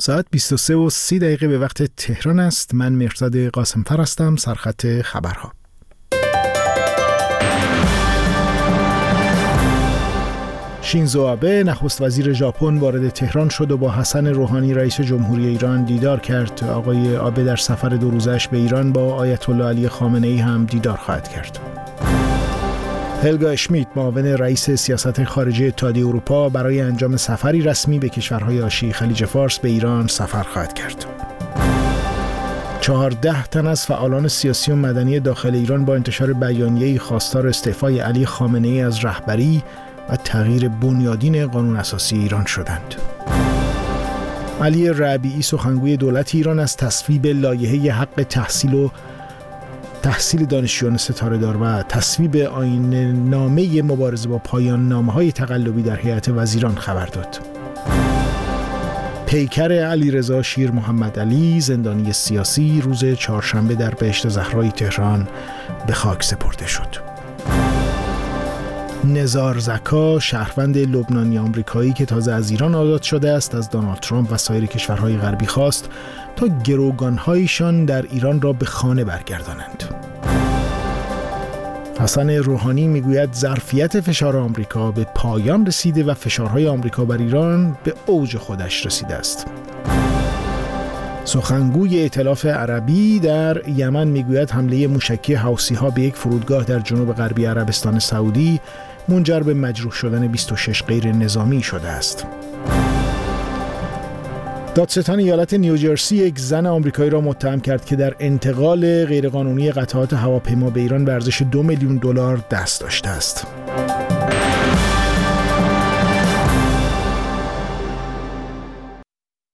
ساعت 23:30 به وقت تهران است. من مهرزاد قاسم‌فر هستم، سرخط خبرها. شینزو آبه نخست وزیر ژاپن وارد تهران شد و با حسن روحانی رئیس جمهوری ایران دیدار کرد. آقای آبه در سفر 2 روزش به ایران با آیت الله علی خامنه‌ای هم دیدار خواهد کرد. هلگا اشمیت معاون رئیس سیاست خارجی اتحادیه اروپا برای انجام سفری رسمی به کشورهای حاشیه خلیج فارس به ایران سفر خواهد کرد. 14 تن از فعالان سیاسی و مدنی داخل ایران با انتشار بیانیه‌ای خواستار استعفای علی خامنه‌ای از رهبری و تغییر بنیادین قانون اساسی ایران شدند. علی ربیعی سخنگوی دولت ایران از تصویب لایحه حق تحصیل دانشجویان ستاره‌دار و تصویب آیین‌نامه مبارزه با پایان نامه‌های تقلبی در هیئت وزیران خبر داد. پیکر علیرضا شیر محمد علی زندانی سیاسی روز چهارشنبه در بهشت زهرای تهران به خاک سپرده شد. نزار زکا شهروند لبنانی آمریکایی که تازه از ایران آزاد شده است از دونالد ترامپ و سایر کشورهای غربی خواست تا گروگان‌هایشان در ایران را به خانه برگردانند. حسن روحانی میگوید ظرفیت فشار آمریکا به پایان رسیده و فشارهای آمریکا بر ایران به اوج خودش رسیده است. سخنگوی ائتلاف عربی در یمن میگوید حمله موشکی حوثی‌ها به یک فرودگاه در جنوب غربی عربستان سعودی منجر به مجروح شدن 26 غیر نظامی شده است. دادستان ایالت نیوجرسی یک زن آمریکایی را متهم کرد که در انتقال غیرقانونی قطعات هواپیما به ایران به ارزش $2 میلیون دست داشته است.